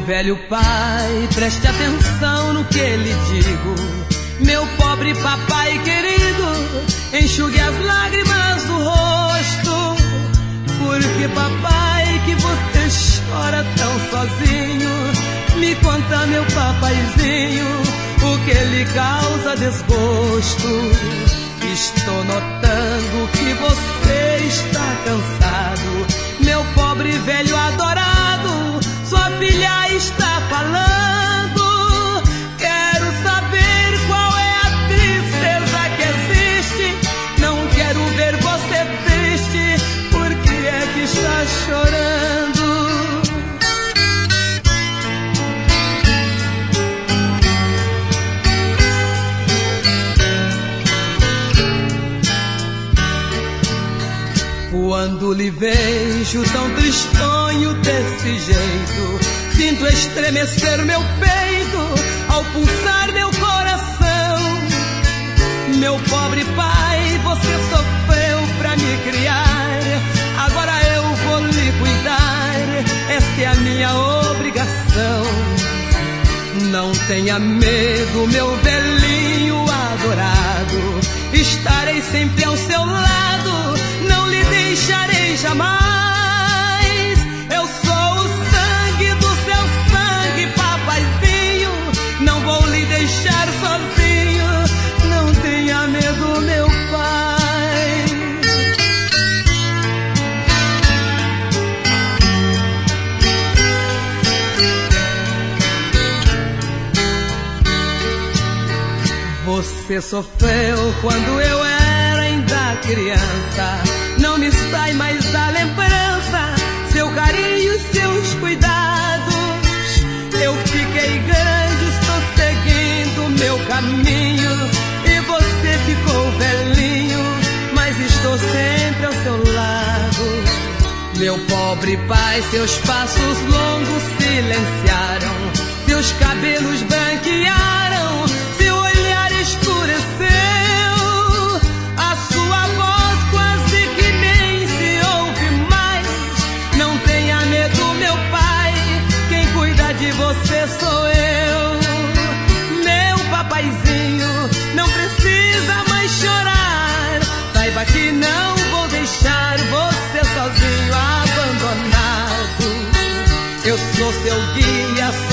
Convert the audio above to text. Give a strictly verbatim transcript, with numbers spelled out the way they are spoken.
velho pai, preste atenção no que lhe digo. Meu pobre papai querido, enxugue as lágrimas do rosto. Porque papai, que você chora tão sozinho? Me conta, meu papaizinho, o que lhe causa desgosto. Estou notando que você está cansado, meu pobre velho adorado. Sua filha está falando. Quero saber qual é a tristeza que existe. Não quero ver você triste. Por que é que está chorando? Quando lhe vejo tão tristonho desse jeito, sinto estremecer meu peito ao pulsar meu coração. Meu pobre pai, você sofreu pra me criar, agora eu vou lhe cuidar, esta é a minha obrigação. Não tenha medo, meu velhinho adorado, estarei sempre ao seu lado, não lhe deixarei jamais. Eu sou o sangue do seu sangue, papaizinho, não vou lhe deixar sozinho. Não tenha medo, meu pai. Você sofreu quando eu era ainda criança, não me sai mais da lembrança seu carinho e seus cuidados. Eu fiquei grande, estou seguindo meu caminho, e você ficou velhinho, mas estou sempre ao seu lado. Meu pobre pai, seus passos longos silenciaram, seus cabelos branquearam, seu olhar escureceu. A sua voz quase que nem se ouve mais. Não tenha medo, meu pai, quem cuida de você sou eu. Meu papaizinho, não precisa mais chorar, saiba que não vou deixar você sozinho, abandonado. Eu sou seu guia,